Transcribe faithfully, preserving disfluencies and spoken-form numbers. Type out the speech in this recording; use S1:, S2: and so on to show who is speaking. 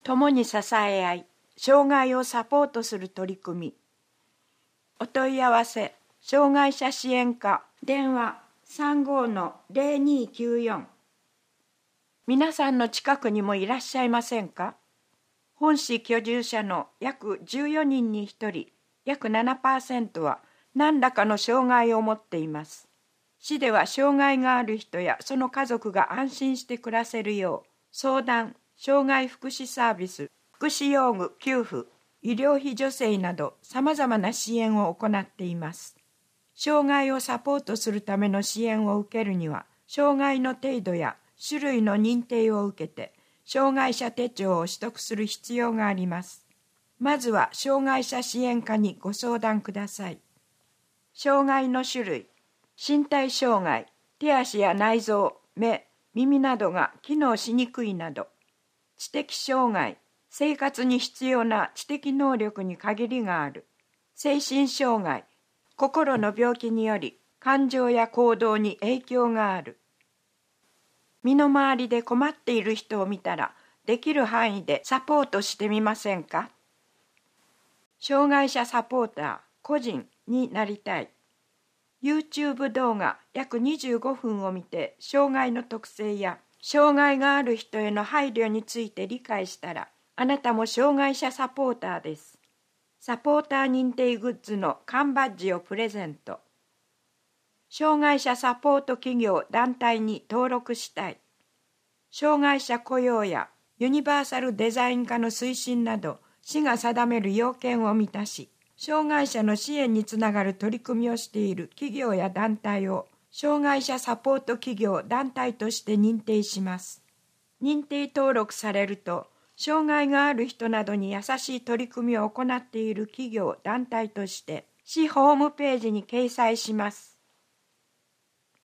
S1: 共に支え合い、障害をサポートする取り組み。お問い合わせ、障害者支援課、電話 さんごーのぜろにーきゅうよん。皆さんの近くにもいらっしゃいませんか？本市居住者の約じゅうよにんにひとり、約 ななパーセント は何らかの障害を持っています。市では障害がある人やその家族が安心して暮らせるよう、相談、障害福祉サービス、福祉用具給付、医療費助成などさまざまな支援を行っています。障害をサポートするための支援を受けるには、障害の程度や種類の認定を受けて、障害者手帳を取得する必要があります。まずは障害者支援課にご相談ください。障害の種類、身体障害、手足や内臓、目、耳などが機能しにくいなど、知的障害、生活に必要な知的能力に限りがある。精神障害、心の病気により感情や行動に影響がある。身の回りで困っている人を見たら、できる範囲でサポートしてみませんか？障害者サポーター、個人になりたい。YouTube 動画約にじゅうごふんを見て、障害の特性や障害がある人への配慮について理解したら、あなたも障害者サポーターです。サポーター認定グッズの缶バッジをプレゼント。障害者サポート企業団体に登録したい。障害者雇用やユニバーサルデザイン化の推進など、市が定める要件を満たし、障害者の支援につながる取り組みをしている企業や団体を障害者サポート企業団体として認定します。認定登録されると、障害がある人などに優しい取り組みを行っている企業団体として市ホームページに掲載します。